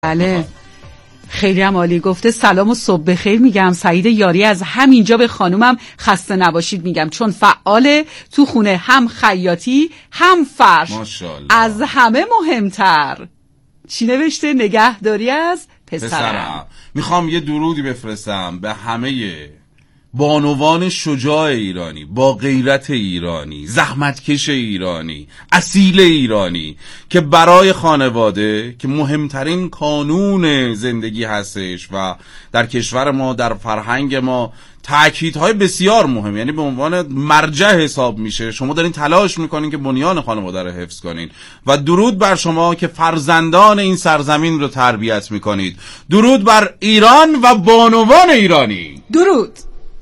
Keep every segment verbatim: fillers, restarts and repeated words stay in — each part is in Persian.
بله خیلی هم عالی گفته. سلام و صبح بخیر میگم. سعید یاری از همینجا به خانومم خسته نباشید میگم، چون فعاله تو خونه، هم خیاطی هم فرش. ماشاءالله. از همه مهمتر چی نوشته؟ نگهداری از پسرم. پسرم میخوام یه درودی بفرستم به همه بانوان شجاع ایرانی، با غیرت ایرانی، زحمتکش ایرانی، اصیل ایرانی که برای خانواده که مهمترین کانون زندگی هستش و در کشور ما، در فرهنگ ما تأکیدهای بسیار مهم، یعنی به عنوان مرجع حساب میشه. شما دارین تلاش میکنین که بنیان خانواده رو حفظ کنین و درود بر شما که فرزندان این سرزمین رو تربیت میکنید. درود بر ایران و بانوان ایرانی. درود.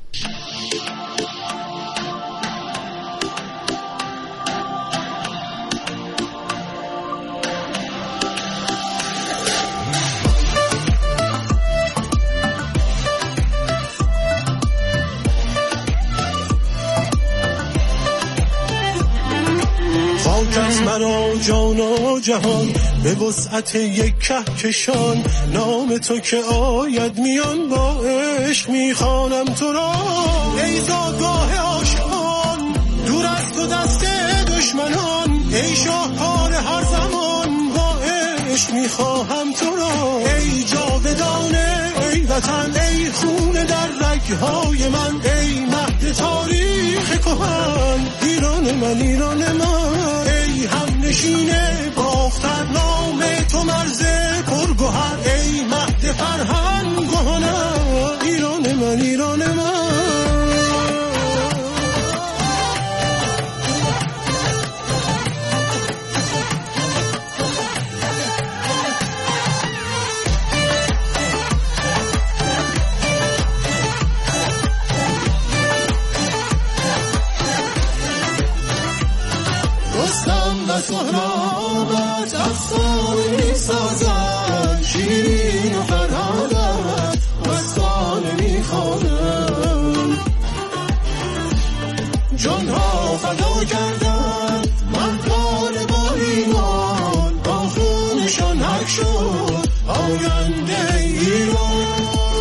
از مرا جان و جهان به وسعت یک کهکشان، نام تو که آید میان با عشق میخوانم تو را. ای زادگاه عاشقان دور از تو دست دشمنان، ای شاهکار هر زمان با عشق میخواهم تو را. ای جاودانه ای وطن، ای خون در رگهای من، ای مهد تاریخ کهن، ایران من ایران من. ای هم نشینه باختر نام تو مرز پرگوهر، ای مهد فرهنگ و هنر، ایران من ایران من. و سهرابت افسانه سازد، شیرین و فرهادت مستانه میخوانم. جانها فدا کردن من کار با ایمان، با خونشان حق شد آینده ایران.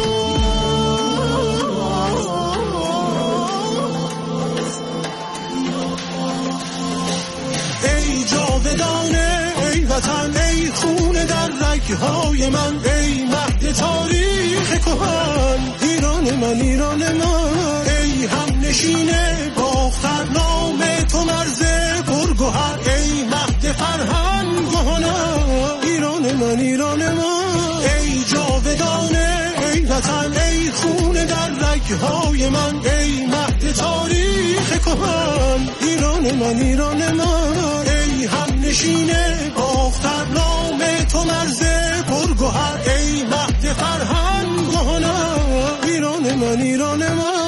ای وطن ای خون در رگهای من، ای مهد تاریخ کهن، ایران من ایران من. ای هم نشینه باختر نام تو مرز پرگوهر، ای مهد فرهنگ و هنر، ایران من ایران من. ای جاودانه ای وطن ای خون در رگهای من، ای مهد تاریخ کهن، ایران من ایران من. ای هم نشینه باختر نام تو مرز پرگوهر، ای مهد فرهنگ و هنر، ایران من ایران من.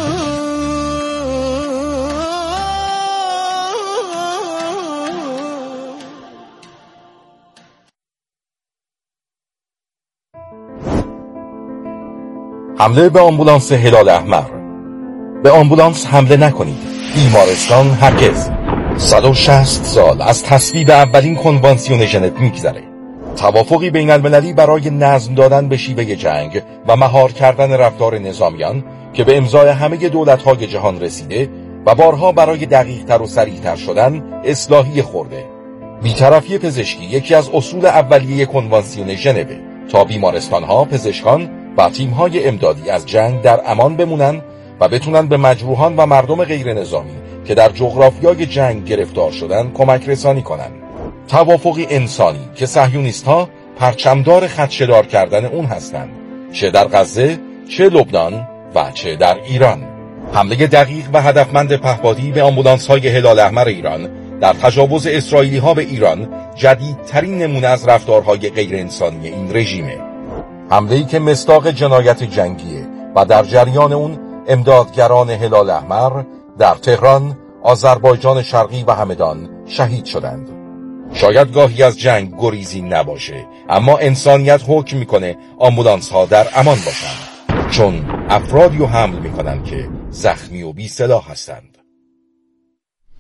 حمله به آمبولانس هلال احمر. به آمبولانس حمله نکنید. بیمارستان هرگز. صد و شصت سال از تصویب اولین کنوانسیون ژنو میگذره. توافقی بین المللی برای نظم دادن به شیوه جنگ و مهار کردن رفتار نظامیان که به امضای همه دولت‌های جهان رسیده و بارها برای دقیق‌تر و سریع‌تر شدن اصلاحی خورده. بی‌طرفی پزشکی یکی از اصول اولیه کنوانسیون ژنو تا بیمارستان‌ها، پزشکان و تیم‌های امدادی از جنگ در امان بمونن و بتونن به مجروحان و مردم غیر نظامی که در جغرافیای جنگ گرفتار شدن کمک رسانی کنن. توافقی انسانی که صهیونیست‌ها پرچمدار خدشه‌دار کردن اون هستند، چه در غزه، چه لبنان و چه در ایران. حمله دقیق و هدفمند پهپادی به آمبولانس‌های هلال احمر ایران در تجاوز اسرائیلی‌ها به ایران جدیدترین نمونه از رفتارهای غیر انسانی این رژیمه. حمله‌ای که مصداق جنایت جنگیه و در جریان اون امدادگران هلال احمر در تهران، آذربایجان شرقی و همدان شهید شدند. شاید گاهی از جنگ گریزی نباشه، اما انسانیت حکم میکنه آمبولانس ها در امان باشن، چون افرادی رو حمل میکنن که زخمی و بی سلاح هستند.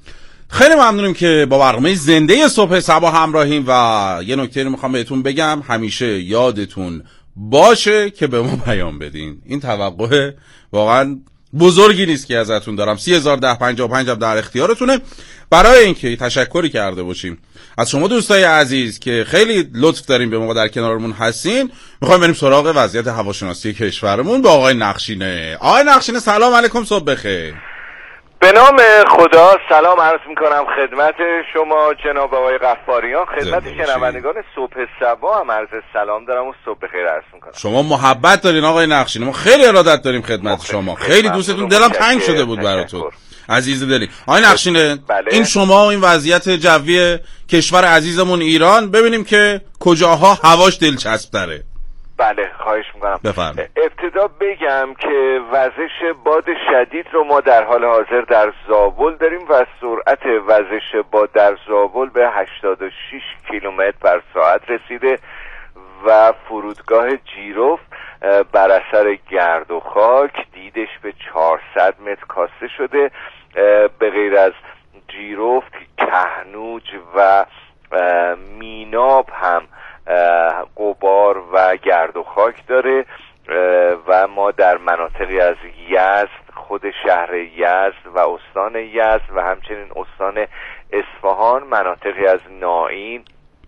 خیلی ممنونیم که با برنامه زنده صبح صبا همراهیم و یه نکته رو میخوام بهتون بگم، همیشه یادتون باشه که به ما پیام بدین. این توقع واقعا بزرگی نیست که ازتون دارم. سی هزار ده پنجاه و پنج هم در اختیارتونه. برای اینکه تشکری کرده باشیم از شما دوستای عزیز که خیلی لطف داریم به ما در کنارمون هستین، میخوایم بریم سراغ وضعیت هواشناسی کشورمون با آقای نقشینه. آقای نقشینه سلام علیکم، صبح بخیر. به نام خدا سلام عرض میکنم خدمت شما جناب آقای غفاریان، خدمت شنوندگان صبح صبا هم عرض سلام دارم و صبح بخیر عرض میکنم. شما محبت دارین آقای نقشینه، ما خیلی ارادت داریم خدمت شما، خیلی دوستتون، دلم تنگ شده بود براتون عزیز دلی. آقای نقشینه بله. این شما و این وضعیت جوی کشور عزیزمون ایران، ببینیم که کجاها هواش دلچسب تره. بله خواهش میکنم. بفرمایید. ابتدا بگم که وزش باد شدید رو ما در حال حاضر در زابل داریم و سرعت وزش باد در زابل به هشتاد و شش کیلومتر بر ساعت رسیده و فرودگاه جیروف بر اثر گرد و خاک دیدش به چهارصد متر کاسته شده. به غیر از جیروف، کهنوج و میناب هم غبار و گرد و خاک داره و ما در مناطقی از یزد، خود شهر یزد و استان یزد و همچنین استان اصفهان، مناطقی از نائین،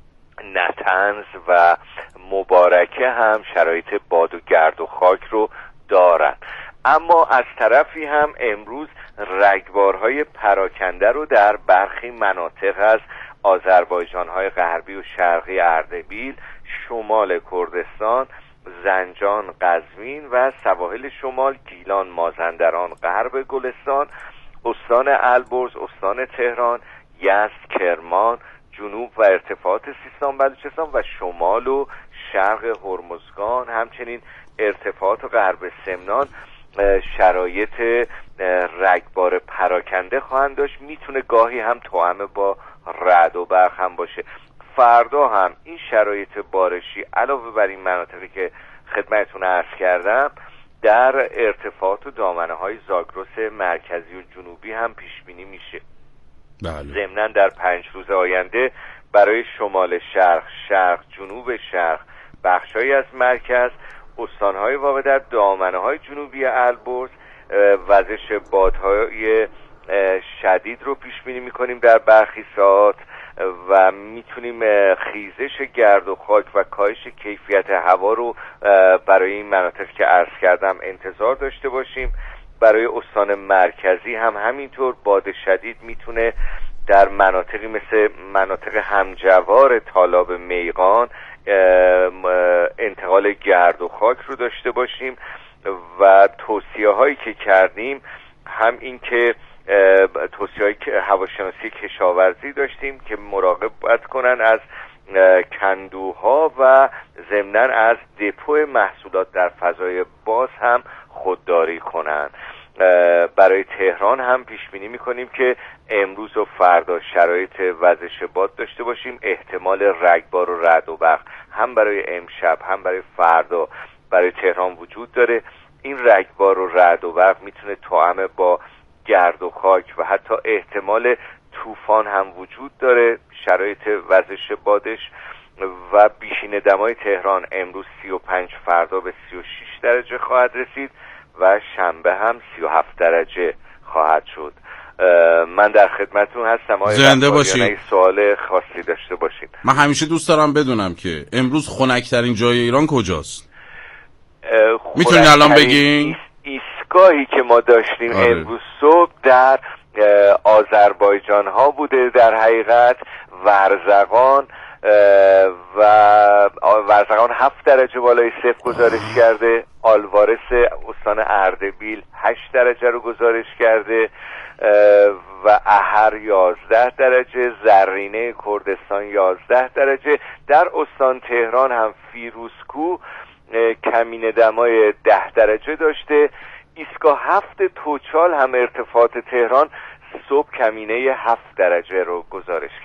نطنز و مبارکه هم شرایط باد و گرد و خاک رو دارن. اما از طرفی هم امروز رگبارهای پراکنده رو در برخی مناطق از آذربایجان‌های غربی و شرقی اردبیل، شمال کردستان، زنجان، قزوین و سواحل شمال، گیلان، مازندران، غرب گلستان، استان البرز، استان تهران، یزد، کرمان، جنوب و ارتفاعات سیستان بلوچستان و شمال و شرق هرمزگان، همچنین ارتفاعات غرب سمنان شرایط رگبار پراکنده خواهند داشت. میتونه گاهی هم توأم با رعد و برق هم باشه. فردا هم این شرایط بارشی علاوه بر این مناطقی که خدمتتون عرض کردم در ارتفاعات و دامنه های زاگرس مرکزی و جنوبی هم پیش بینی میشه. بله. ضمناً در پنج روز آینده برای شمال شرق، شرق، جنوب شرق، بخشایی از مرکز، استانهای واقع در دامنه‌های جنوبی البرز وزش بادهای شدید رو پیش بینی می‌کنیم در برخی ساعات و میتونیم خیزش گرد و خاک و کاهش کیفیت هوا رو برای این مناطق که عرض کردم انتظار داشته باشیم. برای استان مرکزی هم همینطور باد شدید میتونه در مناطقی مثل مناطق همجوار تالاب میغان انتقال گرد و خاک رو داشته باشیم و توصیه هایی که کردیم هم این که توصیه های هواشناسی کشاورزی داشتیم که مراقب باید کنن از کندوها و ضمناً از دپو محصولات در فضای باز هم خودداری کنن. برای تهران هم پیش بینی میکنیم که امروز و فردا شرایط وزش باد داشته باشیم. احتمال رگبار و رعد و برق هم برای امشب هم برای فردا برای تهران وجود داره. این رگبار و رعد و برق میتونه توأم با گرد و خاک و حتی احتمال طوفان هم وجود داره. شرایط وزش بادش و بیشین دمای تهران امروز سی و پنج، فردا به سی و شش درجه خواهد رسید و شنبه هم سی و هفت درجه خواهد شد. من در خدمتتون هستم. آقای زنده باشید. سوال خاصی داشته باشید. من همیشه دوست دارم بدونم که امروز خنک‌ترین جای ایران کجاست؟ میتونین الان بگین؟ ایستگاهی که ما داشتیم آره. امروز صبح در آذربایجان ها بوده، در حقیقت ورزقان و ورزقان هفت درجه بالای صفر گزارش کرده، آلوارس استان اردبیل هشت درجه رو گزارش کرده و احر یازده درجه، زرینه کردستان یازده درجه. در استان تهران هم فیروزکوه کمین دمای ده درجه داشته. ایستگاه هفت توچال هم ارتفاعات تهران صبح کمینه هفت درجه رو گزارش کرده.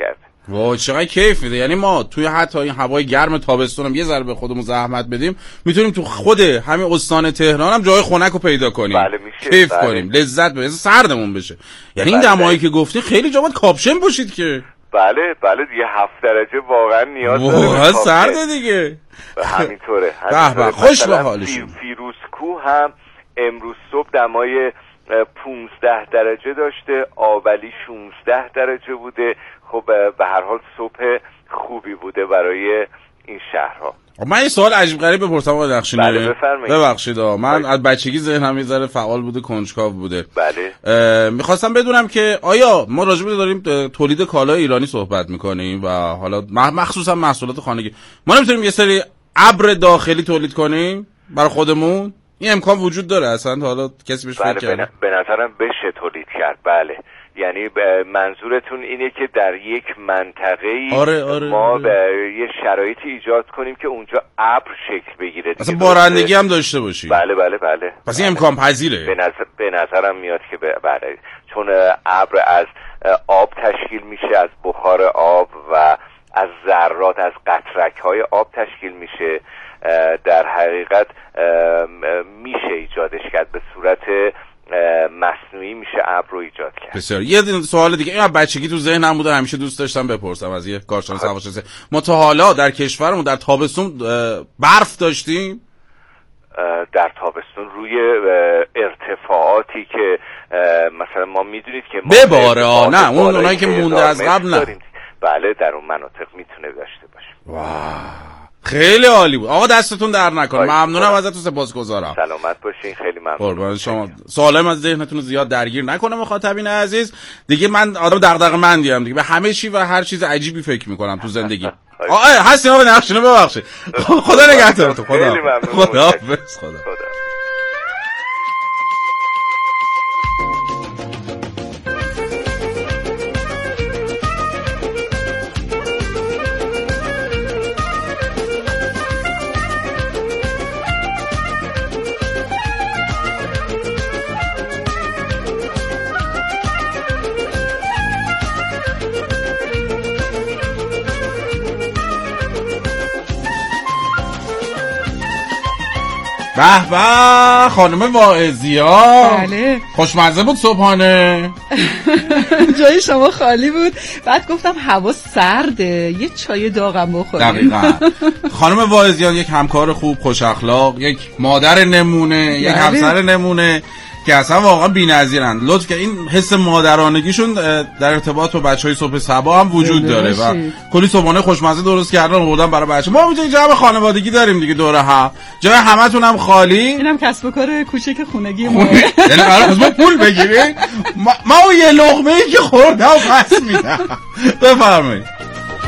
وای چقدر کیف میده. یعنی ما توی حتی این هوای گرم تابستون هم یه ذره به خودمون زحمت بدیم، میتونیم تو خود همین استان تهران هم جای خنک رو پیدا کنیم. بله میشه. کیف بله. کنیم، لذت ببریم، سردمون بشه. یعنی این بله. دمایی که گفتی خیلی جا باید کاپشن پوشید که. بله بله دیگه هفت درجه واقعا نیاز داره. واقعا سرده دیگه. همینطوره. به خوش به حالشون. فیروزکوه هم امروز صبح دمای پونزده درجه داشته، آولی شونزده درجه بوده. خب به هر حال صبح خوبی بوده برای این شهرها. من این سوال عجیب غریب بپرسم آقای نقشینی. بله بفرمایید. ببخشید من از بچگی ذهنم یه ذره فعال بوده، کنجکاو بوده. بله. میخواستم بدونم که آیا ما راجع به داریم تولید کالای ایرانی صحبت میکنیم و حالا مخصوصا محصولات خانگی، ما نمیتونیم یه سری ابر داخلی تولید کنیم برای خودمون؟ این امکان وجود داره اصلا؟ حالا کسی بهش بله فکر کرده؟ به نظرم بشه تولید کرد. بله یعنی منظورتون اینه که در یک منطقه‌ای آره، آره، ما آره. به یه شرایطی ایجاد کنیم که اونجا ابر شکل بگیره، اصلا بارندگی هم داشته باشی. بله بله بله. پس این امکان پذیره. به نظر به نظرم میاد که بله، چون ابر از آب تشکیل میشه، از بخار آب و از ذرات، از قطره‌های آب تشکیل میشه. در حقیقت میشه ایجادش کرد به صورت مصنوعی، میشه ابر رو ایجاد کرد. بسیار. یه سوال دیگه این بچگی تو ذهنم بود، همیشه دوست داشتم بپرسم از یه کارشناس هواشناسی. ما تا حالا در کشورمون در تابستون برف داشتیم؟ در تابستون روی ارتفاعاتی که مثلا ما میدونید که بباره ها، نه اون اونایی که مونده از قبل نه. بله در اون مناطق میتونه داشته باشه. واه خیلی عالی بود آقا، دستتون در نکنه. ممنونم ازتون، سپاسگزارم. سلامت باشین، خیلی ممنون. قربان شما. سوالم از ذهنتون زیاد درگیر نکنه مخاطبین عزیز. دیگه من آدم دغدغه‌مندی ام دیگه، به همه چی و هر چیز عجیبی فکر میکنم تو زندگی. آقا هستین آقا نقشینو ببخشید. خدا نگهدارتون. خدا. خیلی ممنون. خدا حافظ. خدا. به به خانم واعظی‌ها. بله خوشمزه بود صبحانه. جای شما خالی بود. بعد گفتم هوا سرده، یه چای داغم بخوریم. دقیقاً. خانم واعظی‌ها یک همکار خوب، خوش اخلاق، یک مادر نمونه، یک همسر نمونه که اصلا واقعا بی‌نظیرن. لطف که این حس مادرانگیشون در ارتباط با بچهای صبح صبا هم وجود داره و کلی صبحانه خوشمزه درست کردن و آوردن برای بچه. ما اینجا جمع خانوادگی داریم دیگه دوره هم. جای همتون هم خالی. اینم کسب و کار کوچیک خونگی ما. یعنی قرار از ما پول بگیرین؟ ما اون یه لقمه‌ای که خوردم پس میدم. بفرمایید.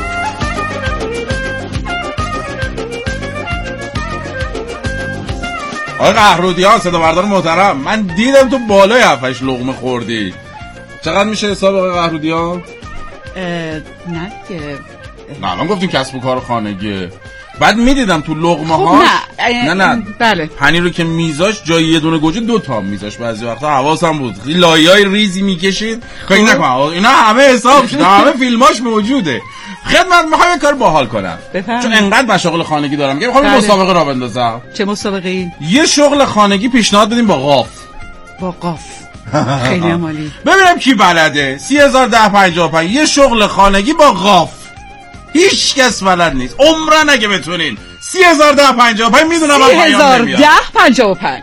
آقای قهرودیان صدا بردار محترم، من دیدم تو بالای هفت هشت لقمه خوردی. چقدر میشه حساب آقای قهرودیان؟ نه که نه الان گفتیم کسب و کار خانگی. بعد میدیدم تو لقمه خب ها نه نه نه بله پنیر رو که میذاش جای یه دونه گوجه دو تا میذاش، بعضی وقتا حواسم بود لایه‌های ریزی میکشید. فکر نکن اینا همه حساب شده، همه فیلماش موجوده. خدمت میخوام یه کار باحال کنم بفهم. چون انقدر مشاغل خانگی دارم که میخوام مسابقه را بندازم. چه مسابقه‌ای؟ یه شغل خانگی پیشنهاد بدیم با قاف. با قاف خیلی عالی. ببینم کی بلده. سی هزار ده پنجاه و پنج یه شغل خانگی با قاف. هیچ کس بلد نیست عمرن. اگه بتونین سی هزار ده پنجاه و پنج میدونم من پیام نمیاد. سی هزار ده پنجاه و پنج.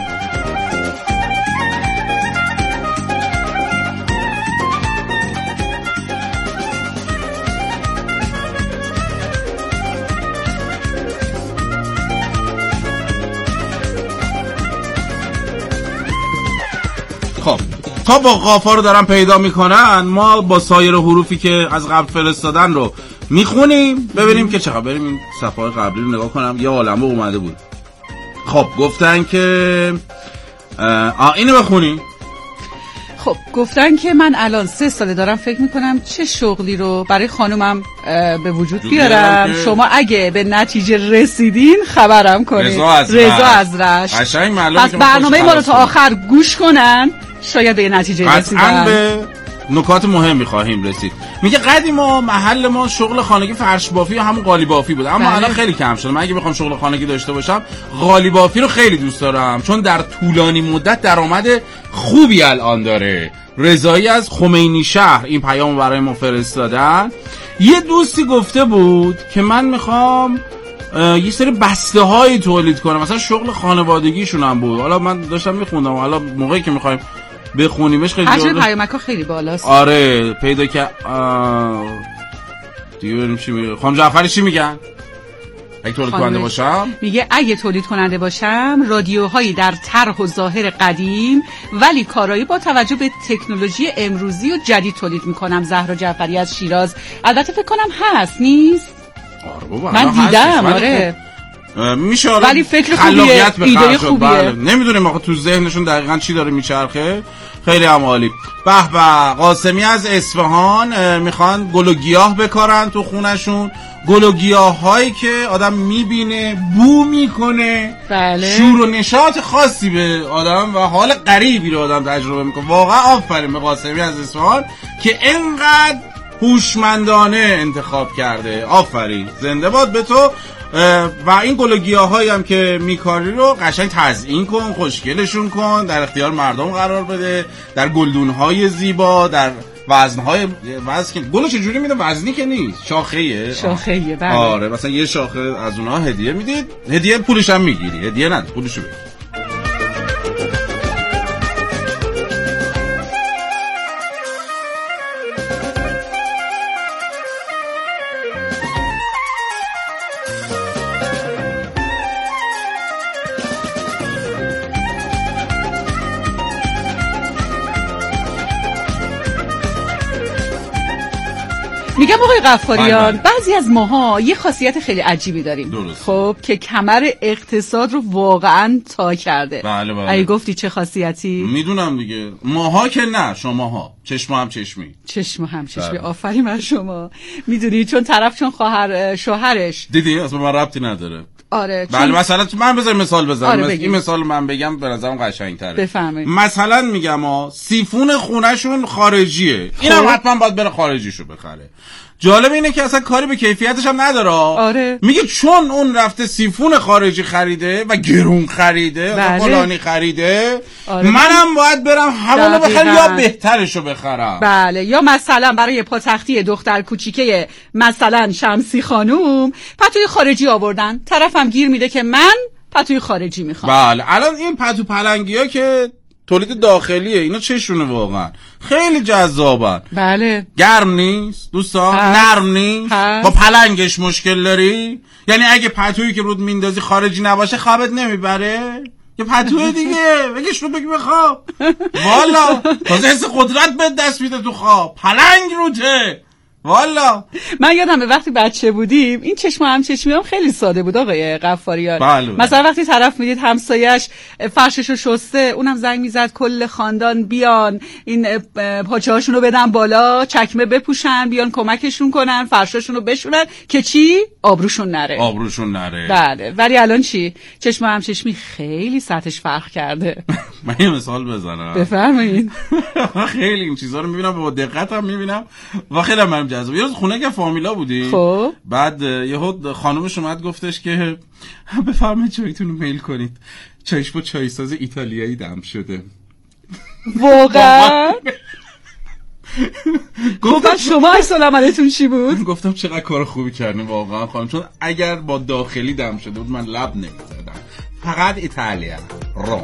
خب تا با قافا رو دارن پیدا میکنن، ما با سایر حروفی که از قبل فرستادن رو میخونیم ببینیم که چقدر. بریم این صفحه قبلی رو نگاه کنم، یه عالمه اومده بود. خب گفتن که آ اینو بخونیم. خب گفتن که من الان سه ساله دارم فکر میکنم چه شغلی رو برای خانومم به وجود بیارم. شما اگه به نتیجه رسیدین خبرم کنید. رضا از رضا از رشت. قشنگ معلومه پس برنامه ما رو تا آخر گوش کنن، شاید به نتیجه رسیدن. قطعاً به نکات مهمی خواهیم رسید. میگه قدیما محل ما شغل خانگی فرش بافی یا همون قالی بافی بود، اما الان خیلی کم شده. من اگه بخوام شغل خانگی داشته باشم قالی بافی رو خیلی دوست دارم، چون در طولانی مدت درآمد خوبی الان داره. رضایی از خمینی شهر این پیامو برای ما فرستادن. یه دوستی گفته بود که من میخوام یه سری بسته هایی تولید کنم، مثلا شغل خانوادگیشون هم بود. حالا من داشتم میخوندم، حالا موقعی که میخوایم بخونیمش خیلی حجم پیامک‌ها خیلی بالاست. آره پیدا که دیگه بریم چی میگه خانم جعفری، چی میگن اگه تولید کننده باشم؟ میگه اگه تولید کننده باشم رادیوهایی در طرح و ظاهر قدیم ولی کارایی با توجه به تکنولوژی امروزی و جدید تولید میکنم. زهرا جعفری از شیراز. البته فکر کنم هست نیست؟ آره بابا من دیدم. آره میشه ولی فکر خوبیه، ایده خوبیه. بله. نمیدونیم آخه تو ذهنشون دقیقاً چی داره میچرخه. خیلی هم عالی. به به. قاسمی از اصفهان میخوان گل و گیاه بکارن تو خونشون، گل و گیاه هایی که آدم میبینه بو میکنه. بله. شور و نشاط خاصی به آدم و حال غریبی رو آدم تجربه میکنه. واقعا آفرین به قاسمی از اصفهان که اینقدر هوشمندانه انتخاب کرده. آفرین، زنده باد به تو. و این گل و گیاهایی هم که میکاری رو قشنگ تزیین کن، خوشگلشون کن، در اختیار مردم قرار بده، در گلدونهای زیبا، در وزنهای وزن که گلو چجوری میده؟ وزنی که نیست، شاخه‌ایه. شاخه‌ایه بله. آره مثلا یه شاخه از اونها هدیه میدید، هدیه پولش هم میگیری، هدیه نده پولشو بگیر. میگم آقای غفاریان، بعضی از ماها یه خاصیت خیلی عجیبی داریم. درست. خب که کمر اقتصاد رو واقعا تا کرده. بله بله. اگه گفتی چه خاصیتی؟ میدونم دیگه. ماها که نه، شماها. چشم هم چشمی. چشم هم چشمی. آفرین بر شما. میدونی چون طرف چون خواهر شوهرش دیدی اصلا من ربطی نداره. آره بله مثلا من بذار مثال بزنم. آره این مثال من بگم به نظرم قشنگ‌تره. بفهمید. مثلا میگم ها سیفون خونه‌شون خارجیه. اینم حتما باید بره خارجیشو بخره. جالب اینه که اصلا کاری به کیفیتش هم نداره. آره. میگه چون اون رفته سیفون خارجی خریده و گرون خریده و فلانی خریده، آره. منم باید برم همونو بخرم یا بهترشو بخرم. بله. یا مثلا برای پاتختی دختر کوچیکه مثلا شمسی خانوم پتوی خارجی آوردن، طرفم گیر میده که من پتوی خارجی میخوام. بله. الان این پتو پلنگی ها که تولید داخلیه، اینا چشونه واقعا خیلی جذابن. بله. گرم نیست دوستان، نرم نیست، با پلنگش مشکل داری؟ یعنی اگه پتویی که رود میندازی خارجی نباشه خوابت نمیبره؟ یه پتوی دیگه بگیش رو بگی بخواب. والا تازه حس قدرت به دست میده تو خواب. پلنگ روته والا. من یادمه وقتی بچه بودیم این چشم هم چشمی هم خیلی ساده بود آقای غفاریان. بله. مثلا وقتی طرف میدید همسایش فرششو شسته، اونم زنگ میزد کل خاندان بیان این پاچه هاشونو بدن بالا، چکمه بپوشن، بیان کمکشون کنن فرشاشونو بشونن که چی؟ آبروشون نره. آبروشون نره. بله. ولی الان چی؟ چشم هم چشمی خیلی سطحش فرق کرده. من یه مثال بزنم. بفرمایید. خیلی این چیزا رو میبینم، با دقت هم میبینم و خیلی من جذاب. یه روز خونه که فامیلا بودیم، خب بعد یهو خانومش اومد گفتش که بفرمایید چایتون رو میل کنید، چایش با چای ساز ایتالیایی دم شده. واقعا؟ گفتم شما اصلا عملتون چی بود؟ گفتم چقدر کار خوبی کردین واقعا خانم، چون اگر با داخلی دم شده بود من لب نمیزدم. فقط ایتالیا روم.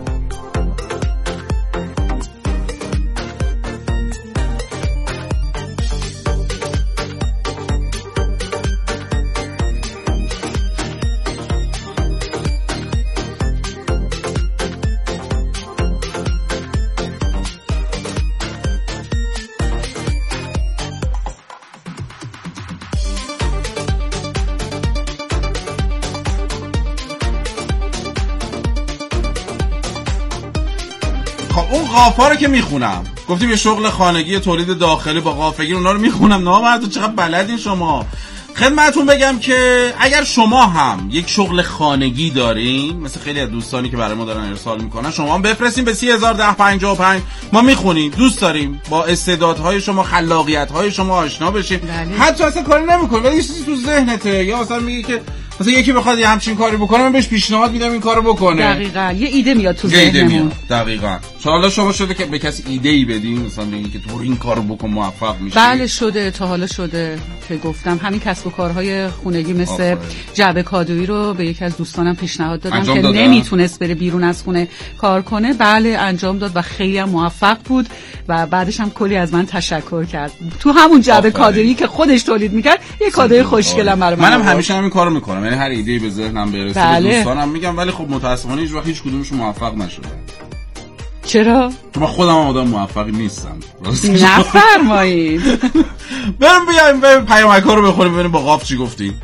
اون قافا رو که میخونم، گفتیم یه شغل خانگی تولید داخلی با قافگیر، اونا رو میخونم. نامرد چقدر بلدین شما. خدمتتون بگم که اگر شما هم یک شغل خانگی دارین، مثل خیلی از دوستانی که برای ما دارن ارسال میکنن، شما هم بفرستین به سی هزار ده پنجاه و پنج. ما میخونیم، دوست داریم با استعدادهای شما، خلاقیت‌های شما آشنا بشیم. بله. حتی اصلا کاری نمیکنه ولی یه چیزی تو ذهنته، یا اصلا میگه که مثلا یکی بخواد یه همچین کاری بکنه، من بهش پیشنهاد میدم این کارو بکنه. دقیقاً یه ایده میاد تو ذهنمون. دقیقاً. حالا شما شده که به کسی ایده ای بدین، مثلا بگین که تو این کارو بکن موفق میشی؟ بله شده، تا حالا شده که گفتم همین کسب و کارهای خونگی مثل جعبه کادویی رو به یکی از دوستانم پیشنهاد دادم که دادن. نمیتونست بره بیرون از خونه کار کنه. بله انجام داد و خیلی هم موفق بود و بعدش هم کلی از من تشکر کرد. تو همون جعبه کادویی که خودش تولید میکرد یه کادوی خوشگلم برام. منم همیشه همین کارو میکنم، یعنی هر ایده به ذهنم برسه بله. به دوستانم میگم، ولی خب متاسفانه هیچ وقت هیچ کدومشون موفق نشدن. چرا؟ چون من خودم آدم موفقی نیستم. نفرمایید. بریم بیایم بریم پیامک‌ها رو بخونیم ببینیم با قاف چی گفتیم.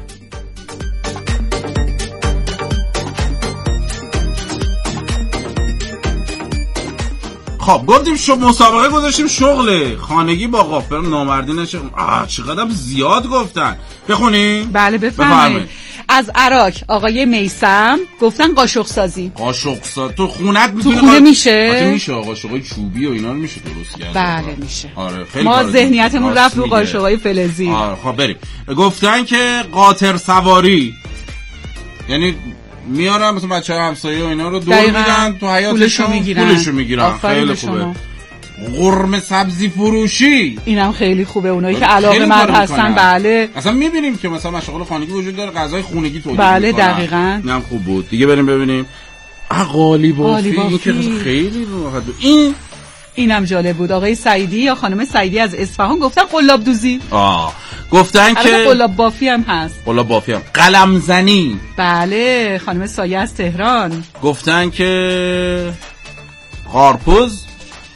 خب گفتیم شو مسابقه گذاشتیم شغل خانگی با قاف، بریم نامردی نشه. آه چقدر زیاد گفتن. بخونیم؟ بله بفرمایید. از عراق آقای میثم گفتن قاشق سازی. قاشق سازی تو خونت میتونه؟ تو خونه میشه؟ آره میشه. قاشقای چوبی و اینا رو میشه درست کرد. بله میشه. آره خیلی ما ذهنیتمون رفت رو قاشقای فلزی. آره خب بریم. گفتن که قاطر سواری، یعنی میارن مثلا بچه‌ها همسایه و اینا رو دور میدن تو حیاطشون، پولشو میگیرن. خیلی خوبه. قرمه سبزی فروشی، اینم خیلی خوبه. اونایی که علاقه‌مند هستن بله. اصلا میبینیم که مثلا مشغول خانگی وجود داره، غذای خونگی تولید بله میکنن. دقیقاً اینم خوب بود. دیگه بریم ببینیم. قالی بافی، این که خیلی راحت بود. این اینم جالب بود. آقای سعیدی یا خانم سعیدی از اصفهان گفتن قلاب دوزی. آه گفتن که قلاب بافی هم هست. قلاب بافی هم. قلم زنی، بله. خانم سایه از تهران گفتن که قارپوز،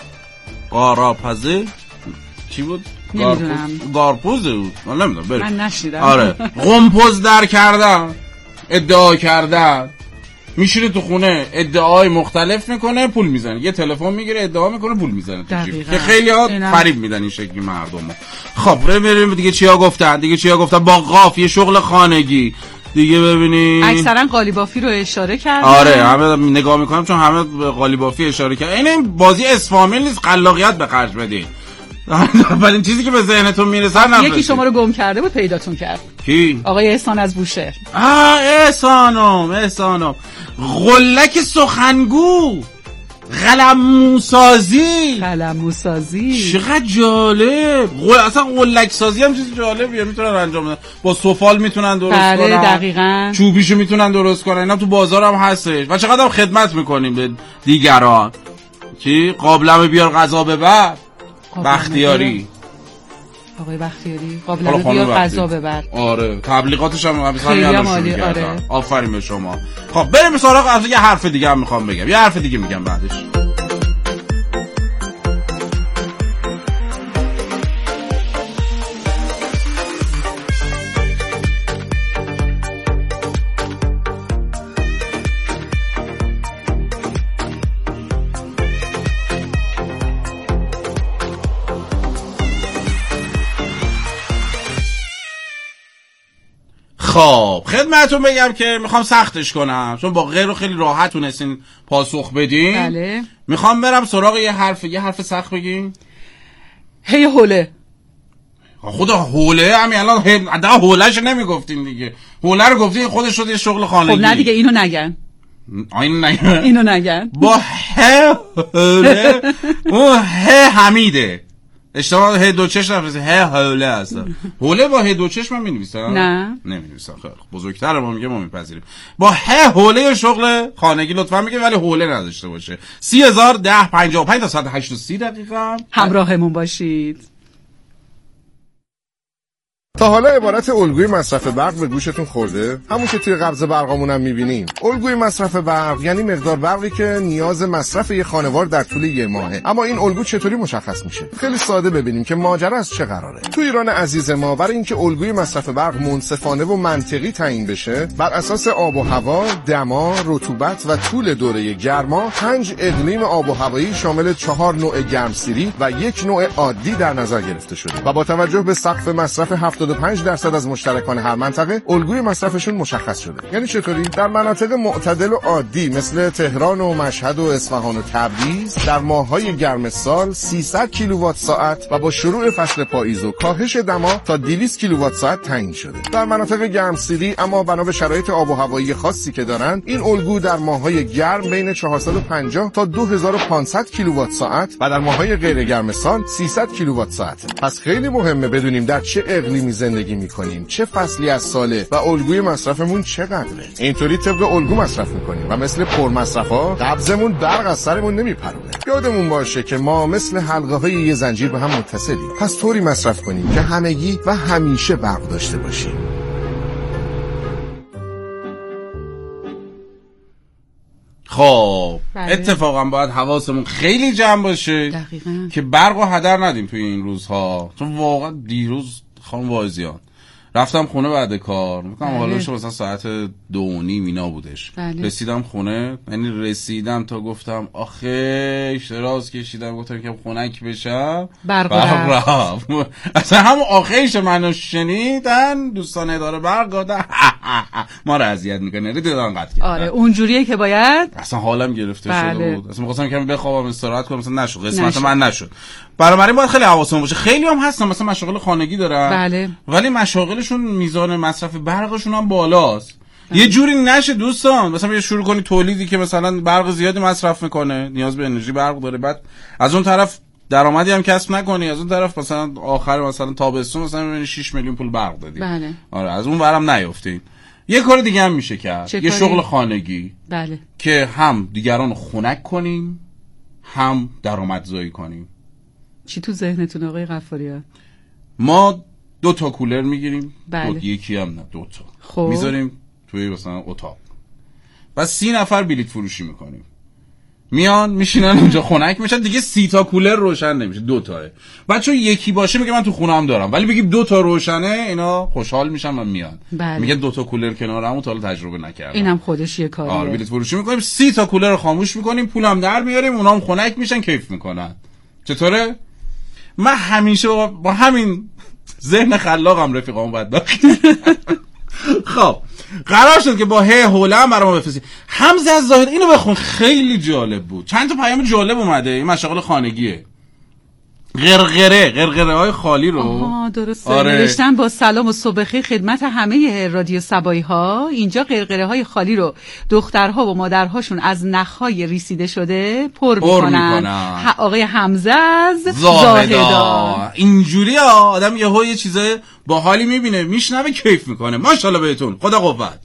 قاراپزه چی بود؟ نمیدونم. قارپوزه بود. من نمیدونم. بریم. من نشنیدم. آره. قمپوز در کردن، ادعا کردن. میشینه تو خونه ادعای مختلف میکنه، پول میزنه. یه تلفن میگیره ادعا میکنه، پول میزنه تو جیب. که خیلی ها فریب میدن این شکلی مردمو. خب بریم دیگه چیا گفتن؟ دیگه چیا گفتن؟ با قاف یه شغل خانگی. دیگه ببینید اکثرا قالیبافی رو اشاره کردن. آره همه نگاه میکنم چون همه قالیبافی اشاره کردن. این بازی اسفامیل نیست، خلاقیت به خرج بدین. اولین چیزی که به ذهنتون میرسه نفرستید. یکی شما رو گم کرده بود پیداتون کرد. کی؟ آقای احسان از بوشهر. آه احسانم احسانم غلک سخنگو، قلمو سازی. قلمو سازی چقدر جالب. غل... اصلا قلک سازی هم چیز جالبیه، میتونن انجام بدن. با سفال میتونن درست بله کنن. بله دقیقاً. چوبیشو میتونن درست کنن. اینا تو بازار هم هستش. و چقدر هم خدمت میکنیم به دیگران. چی؟ قابلمه بیار غذا ببر. بختیاری. آقای بختیاری قابلمه بیار غذا ببر. آره تبلیغاتش هم مثلا خیلی عالی. آره آفرین به شما. خب بریم سراغ از یه حرف دیگه هم میخوام بگم. یه حرف دیگه میگم بعدش. خب خدمتتون بگم که میخوام سختش کنم چون با غیر خیلی راحت تونستین پاسخ بدین. بله. میخوام برم سراغ یه حرف یه حرف سخت بگین. هی حوله. خدا حوله همین الان ده حولهش نمیگفتین دیگه. حوله رو گفتین خودش شد یه شغل خانگی. خب نه دیگه اینو نگن. اینو نگن. اینو نگن. با ه حوله اون ه حمیده. اشتباه ه دو چشم نفرسته ه حوله هست. حوله با ه دو چشم من می‌نویسم؟ نه نمی‌نویسم. خیلی بزرگتر ما میگه ما میپذیریم. با ه حوله شغل خانگی لطفا میگه ولی حوله نداشته باشه. سی هزار ده پنجاه و پنج تا ساعت هشت و سی دقیقه همراهمون باشید. تا حالا عبارت الگوی مصرف برق به گوشتون خورده؟ همون که توی قبض برقامون هم می‌بینیم. الگوی مصرف برق یعنی مقدار برقی که نیاز مصرف یه خانوار در طول یه ماهه. اما این الگو چطوری مشخص میشه؟ خیلی ساده ببینیم که ماجرا از چه قراره. تو ایران عزیز ما برای اینکه الگوی مصرف برق منصفانه و منطقی تعیین بشه، بر اساس آب و هوا، دما، رطوبت و طول دوره گرما، پنج اقلیم آب و هوایی شامل چهار نوع گرمسیری و یک نوع عادی در نظر گرفته شده. و با توجه به سقف مصرف هفتاد هفتاد و پنج درصد از مشترکان هر منطقه الگوی مصرفشون مشخص شده. یعنی چطوری؟ در مناطق معتدل و عادی مثل تهران و مشهد و اصفهان و تبریز در ماه‌های گرم سال سیصد کیلووات ساعت و با شروع فصل پاییز و کاهش دما تا دویست کیلووات ساعت تعیین شده. در مناطق گرمسیری اما بنا به شرایط آب و هوایی خاصی که دارن، این الگو در ماه‌های گرم بین چهارصد و پنجاه تا دو هزار و پانصد کیلووات ساعت و در ماه‌های غیر گرم سال سیصد کیلووات ساعت. پس خیلی مهمه بدونیم در چه اقلیمی زندگی می‌کنیم، چه فصلی از ساله و الگوی مصرفمون چقدره. اینطوری طبق الگو مصرف می‌کنیم و مثل پرمصرفا قبضمون برق از سرمون نمیپرونه. یادمون باشه که ما مثل حلقه‌های یه زنجیر به هم متصلیم. پس طوری مصرف کنیم که همگی و همیشه برق داشته باشیم. خب بله. اتفاقا باید حواسمون خیلی جمع باشه دقیقاً. که برق و هدر ندیم توی این روزها، چون واقعا دیروز خانم واعظیان رفتم خونه بعد کار، میگم بله. حالا شو مثلا ساعت دو و نیم اینا بودش. بله. رسیدم خونه، یعنی رسیدم تا گفتم آخه دراز کشیدم گفتم که خنک بشم برق رفت. اصلا هم آخرش منو شنیدن دوستان اداره برق دادن ما رو اذیت میکنه، ریدان قطع کردن. آره اونجوریه که باید. اصلا حالم گرفته بله. شده بود، اصلا می‌خواستم کمی بخوابم استراحت کنم، مثلا نشد، قسمت من نشد. برای باید خیلی حواسمون باشه. خیلی هم هستن مثلا مشاغل خانگی دارن، بله. ولی مشاغلشون میزان مصرف برقشون هم بالاست. بله. یه جوری نشه دوستان مثلا یه شروع کنی تولیدی که مثلا برق زیادی مصرف میکنه، نیاز به انرژی برق داره، بعد از اون طرف درآمدی هم کسب نکنی، از اون طرف مثلا آخر مثلا تابستون مثلا میبینی شش میلیون پول برق دادی. بله. آره از اون ورم نیافتین. یه کار دیگه هم میشه کرد، یه شغل خانگی. بله. که هم دیگران خنک کنیم هم درآمدزایی کنیم. چی تو ذهنتون آقای غفاریان؟ ما دو تا کولر میگیریم، بله. دو یکی هم نه دو تا خب. میذاریم توی مثلا اتاق، بعد سی نفر بلیط فروشی میکنیم، میان میشینن اونجا خنک میشن دیگه. سی تا کولر روشن نمیشه، دو تاه. بعد چون یکی باشه میگه من تو خونه‌ام دارم، ولی بگیم دو تا روشنه اینا خوشحال میشن و میان. بله. میگه دو تا کولر کنارمون تا حالا تجربه نکردم. اینم خودش یه کاریه. آره بلیط فروشی میکنیم، سی تا کولر رو خاموش میکنیم، پولم در میاریم، اونام خنک میشن کیف میکنن. چطوره؟ من همیشه با, با همین ذهن خلاقم رفیقامو بدبخت. خب قرار شد که با هی حولم برام بفرستی. حمزه از زاهد اینو بخون، خیلی جالب بود. چند تا پیام جالب اومده، این مشاغل خانگیه. غرغره غرغره های خالی رو. آها درسته. آره. نوشتن با سلام و صبح خیر خدمت همه رادیو صبایی ها. اینجا غرغره های خالی رو دخترها و مادرهاشون از نخهای ریسیده شده پر, پر میکنن. ح... آقای حمزه از زاهدا. اینجوری آدم یهو یه چیزای باحالی میبینه، میشنوه، کیف میکنه. ماشاءالله بهتون، خدا قوت.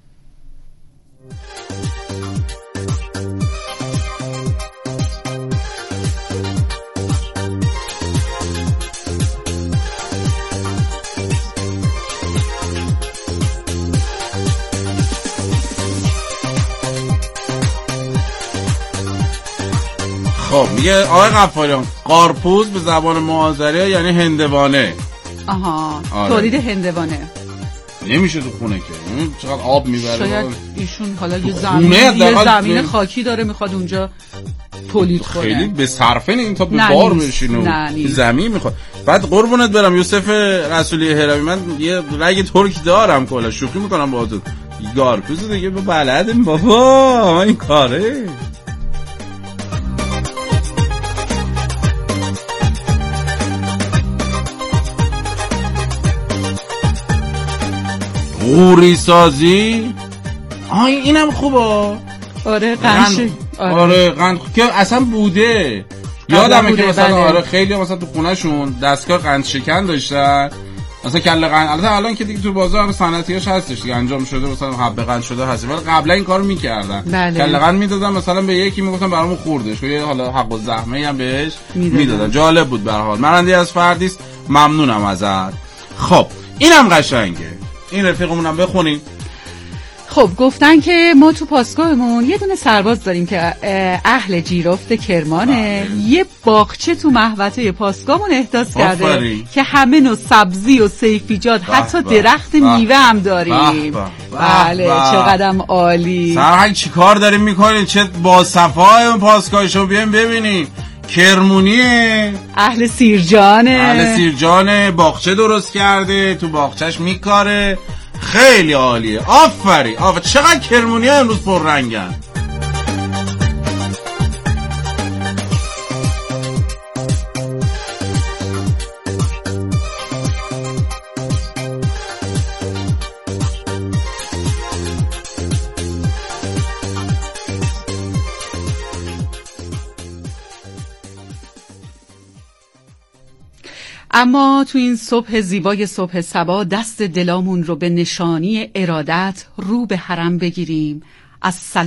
خب میگه آقای غفاریان قارپوز به زبان معاصره یعنی هندوانه. آها آره. تولید هندوانه نمیشه تو خونه که چقدر آب میبره. شاید ایشون حالا یه زمین یه زمین خاکی داره میخواد اونجا تولید کنه. خیلی به صرفه این تا به بار بشین و زمین میخواد. بعد قربونت برم یوسف رسولی هرمی، من یه رگ ترک دارم، کلا شوخی میکنم با تو. گارپوز دیگه به بلدم بابا این کاره. غوری سازی آه اینم خوبه. آره قنشه. آره, آره قند که اصلا بوده. یادمه که مثلا بله. آره خیلی مثلا تو خونهشون دستگاه قند شکن داشتن، مثلا کله قند. البته الان که دیگه تو بازار صنعتیاش هستش دیگه، انجام شده مثلا حبه قند شده هست، ولی قبلا این کارو میکردن. بله. کله قند میدادن مثلا به یکی میگفتن برامون خوردش، یه حالا حق و زحمه هم بهش میدادن. جالب بود به هر حال. مرندی از فردیس ممنونم ازت. خب اینم قشنگه، این رفیقمونم بخونیم. خب گفتن که ما تو پاسگاهمون یه دونه سرباز داریم که اهل جیرفت کرمانه. بله. یه باغچه تو محوطه پاسگاهمون احداث کرده باری. که همه نوع سبزی و سیفیجات حتی با. درخت با. میوه هم داریم. با. با. بله چقدرم عالی. سرهنگ چی کار داریم میکنین؟ چه با صفای اون پاسگاهشو بیایم ببینیم. کرمونیه، اهل سیرجانه، اهل سیرجانه، باغچه درست کرده، تو باغچهش میکاره، خیلی عالیه. آفری آفر. چقدر کرمونیه امروز پر رنگن. اما تو این صبح زیبای صبح صبا دست دلامون رو به نشانی ارادت رو به حرم بگیریم. از